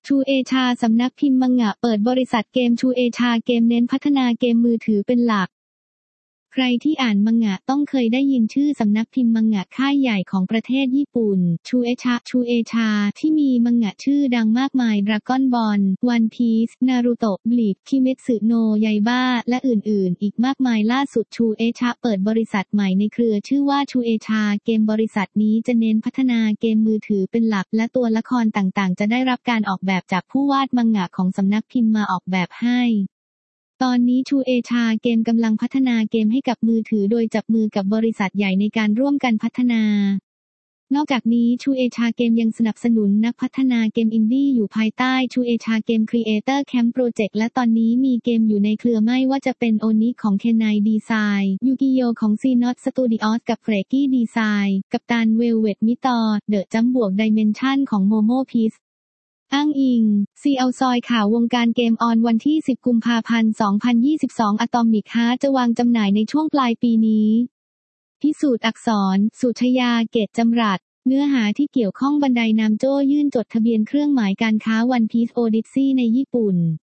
ชูเอชาสำนักพิมพ์มังงะเปิดบริษัทเกมชูเอชาเกมเน้นพัฒนาเกมมือถือเป็นหลักใครที่อ่านมังงะต้องเคยได้ยินชื่อสำนักพิมพ์มังงะค่ายใหญ่ของประเทศญี่ปุ่นชูเอชาที่มีมังงะชื่อดังมากมายดราก้อนบอลวันพีซนารูโตะบลีชคิเมสึโนะไยบ้าและอื่นๆอีกมากมายล่าสุดชูเอชาเปิดบริษัทใหม่ในเครือชื่อว่าชูเอชาเกมบริษัทนี้จะเน้นพัฒนาเกมมือถือเป็นหลักและตัวละครต่างๆจะได้รับการออกแบบจากผู้วาดมังงะของสำนักพิมพ์มาออกแบบให้ตอนนี้ชูเอชาเกมกำลังพัฒนาเกมให้กับมือถือโดยจับมือกับบริษัทใหญ่ในการร่วมกันพัฒนานอกจากนี้ชูเอชาเกมยังสนับสนุนนักพัฒนาเกมอินดี้อยู่ภายใต้ชูเอชาเกมครีเอเตอร์แคมป์โปรเจกต์และตอนนี้มีเกมอยู่ในเครือไม่ว่าจะเป็นโอนิของเคนไนดีไซน์ยูกิโยของซีนอตสตูดิโอสกับเฟรกี้ดีไซน์กัปตันเวลเวตมิตอเดอะจัมบวกไดเมนชั่นของโมโมพิสอ้างอิง CL ซอยข่าววงการเกมออนวันที่10 กุมภาพันธ์ 2022 Atomic Heart จะวางจำหน่ายในช่วงปลายปีนี้พิสูจน์อักษรสุชยาเกตจำรัดเนื้อหาที่เกี่ยวข้องบันไดนามโจ้ยื่นจดทะเบียนเครื่องหมายการค้าวันพีซโอดิสซี่ในญี่ปุ่น